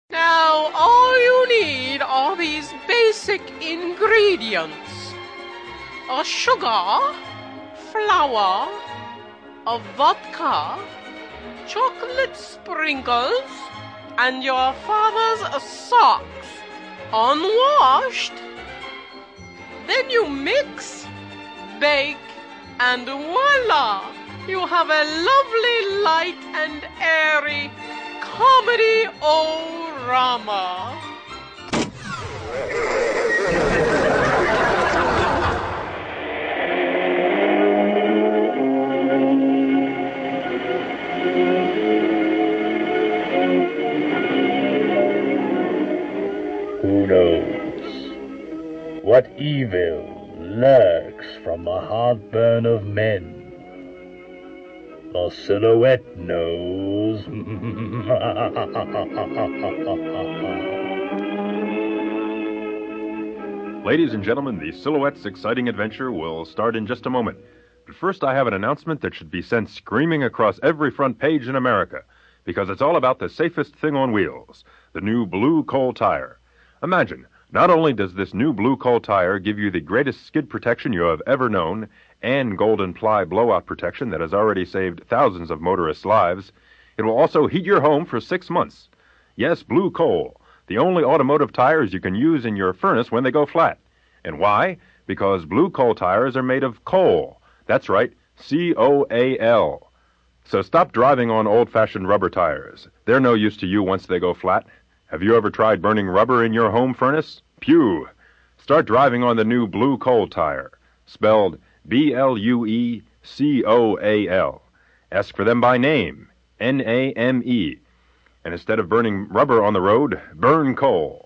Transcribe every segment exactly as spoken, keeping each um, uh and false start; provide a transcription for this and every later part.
Now, all you need are these basic ingredients. A sugar, flour, a vodka, chocolate sprinkles, and your father's socks, unwashed. Then you mix, bake, and voila! You have a lovely, light and airy comedy-o-rama. Who knows what evil lurks from the heartburn of men? The Silhouette knows. Ladies and gentlemen, the Silhouette's exciting adventure will start in just a moment. But first I have an announcement that should be sent screaming across every front page in America, because it's all about the safest thing on wheels, the new Blue Coal Tire. Imagine, not only does this new Blue Coal Tire give you the greatest skid protection you have ever known, and golden ply blowout protection that has already saved thousands of motorists' lives, it will also heat your home for six months. Yes, Blue Coal, the only automotive tires you can use in your furnace when they go flat. And why? Because Blue Coal tires are made of coal. That's right, C O A L. So stop driving on old-fashioned rubber tires. They're no use to you once they go flat. Have you ever tried burning rubber in your home furnace? Pew! Start driving on the new Blue Coal tire, spelled B L U E C O A L. Ask for them by name, N A M E. And instead of burning rubber on the road, burn coal.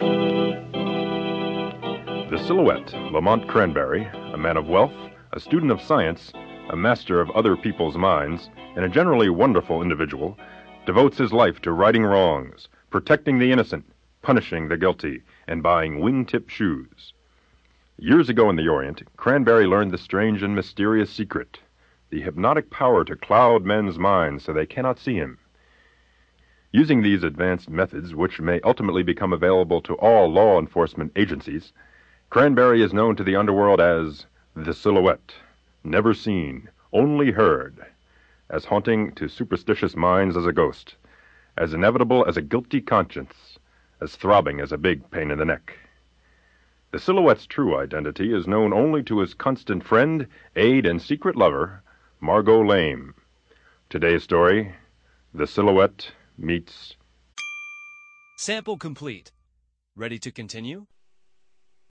The Silhouette, Lamont Cranberry, a man of wealth, a student of science, a master of other people's minds, and a generally wonderful individual, devotes his life to righting wrongs, protecting the innocent, punishing the guilty, and buying wingtip shoes. Years ago in the Orient, Cranberry learned the strange and mysterious secret, the hypnotic power to cloud men's minds so they cannot see him. Using these advanced methods, which may ultimately become available to all law enforcement agencies, Cranberry is known to the underworld as the Silhouette, never seen, only heard, as haunting to superstitious minds as a ghost, as inevitable as a guilty conscience, as throbbing as a big pain in the neck. The Silhouette's true identity is known only to his constant friend, aide, and secret lover, Margot Lame. Today's story, The Silhouette meets... Sample complete. Ready to continue?